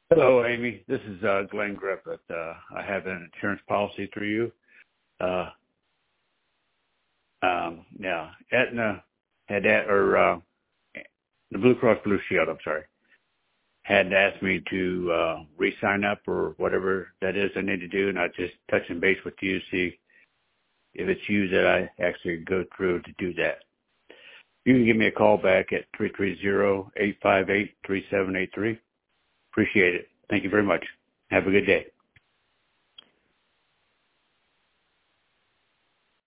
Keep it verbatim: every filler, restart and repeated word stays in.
Hello, Amy. This is uh, Glenn Griffith. Uh, I have an insurance policy through you. Uh, um, yeah, Aetna had that, or uh, the Blue Cross Blue Shield, I'm sorry, had asked me to uh, re-sign up or whatever that is I need to do, and I just touching base with you to see if it's you that I actually go through to do that. You can give me a call back at three three zero, eight five eight, three seven eight three. Appreciate it. Thank you very much. Have a good day.